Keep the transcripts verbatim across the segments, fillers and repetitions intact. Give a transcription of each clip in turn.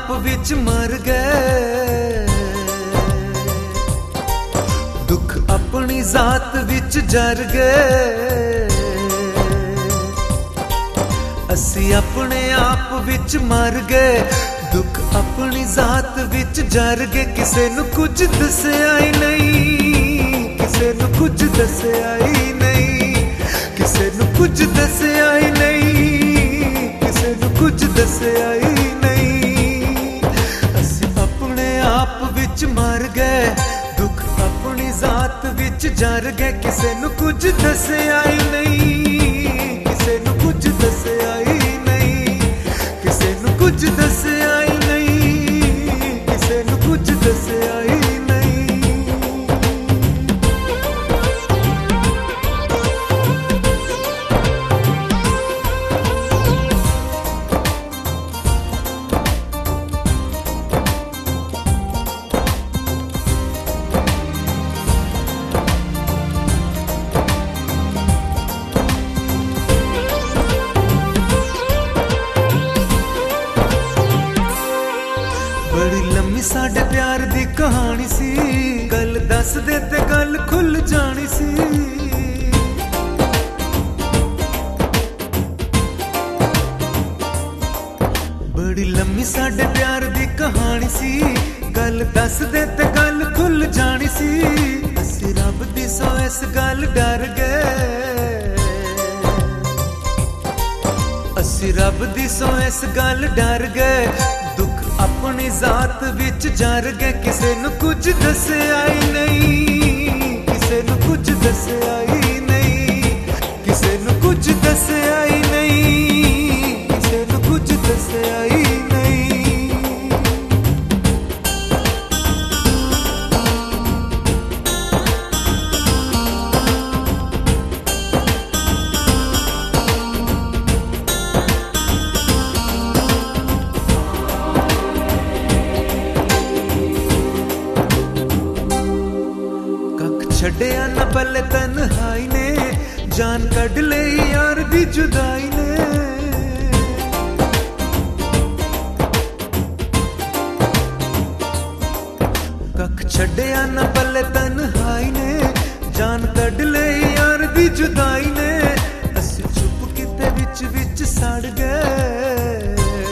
आप विच मर गए, दुख अपनी जात विच जर गए। असी अपने आप विच मर गए, दुख अपनी जात विच जर गए। किसे नू कुछ दस्या ही नहीं, किसे नू कुछ दस्या ही नहीं, किसे नू कुछ दस्या ही नहीं, किसे नू कुछ दस्या ही नहीं। असी अपने आप विच मर गए, दुख अपनी जात विच जर गए। किसे नू कुछ दस्या ही नहीं, किसे नू कुछ दस्या ही नहीं, किसे नू कुछ दस्या ही नहीं, किसे नू कुछ दस्या ही नहीं। बड़ी लम्मी साडे प्यार दी कहानी सी, गल दस दे ते गल खुल जानी सी। बड़ी लम्मी साडे प्यार दी कहानी सी, गल दस दे ते गल खुल जानी सी। असी रब दी सौ इस गल डर गए, असी रब दी सौ इस गल डर गए। दुख अपनी जात विच जर गए, किसे नू कुछ दस्या ही नहीं, किसे नू कुछ दस्या ही नहीं, किसे नू कुछ दस्या ही नहीं, किसे नू कुछ दस्या ही नहीं। छड़िया न पले तन्हाई ने, जान कढ़ ले यार दी जुदाई ने। कख छड़िया न पले तन्हाई ने, जान कढ़ ले यार दी जुदाई ने। असी चुप किते विच विच सड़ गए,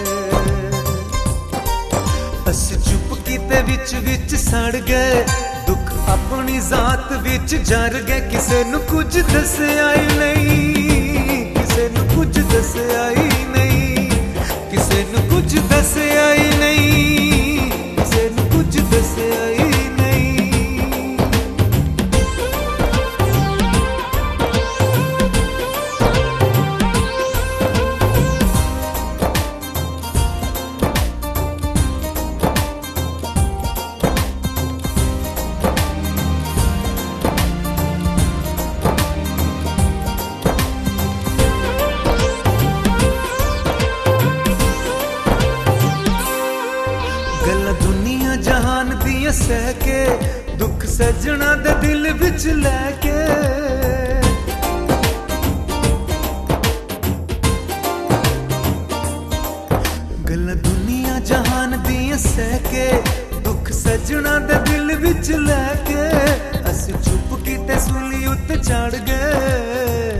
असी चुप किते विच विच सड़ गए। दुख अपनी जात विच जर गए, किसे नू कुछ दस्या ही नहीं, किसे नू कुछ दस्या ही नहीं, किसे नू कुछ दस्या ही नहीं, किसे नू कुछ दस्या ही नहीं। गल्लां दुनिया जहान दियां सह के, दुख सजना दे दिल विच लैके। गल्लां दुनिया जहान दियां सह के, दुख सजना दे दिल विच लैके। असी चुप कीते सूली उत्ते चढ़ गए,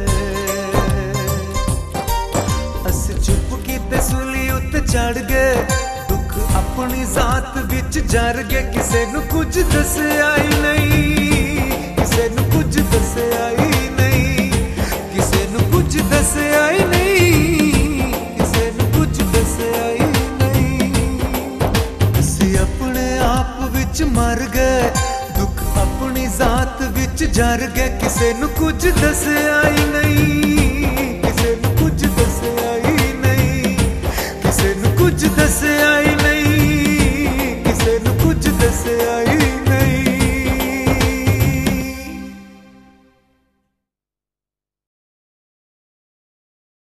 असी चुप कीते सूली उत्ते चढ़ गए। अपनी जात विच जर गए, किसे नू कुछ दस्या ही नहीं, किसे नू कुछ दस्या ही नहीं, किसे नू कुछ दस्या ही नहीं, किसे नू कुछ दस्या ही नहीं। असी अपने आप विच मर गए, दुख अपनी जात विच जर गए। किसे नू कुछ दस्या ही नहीं।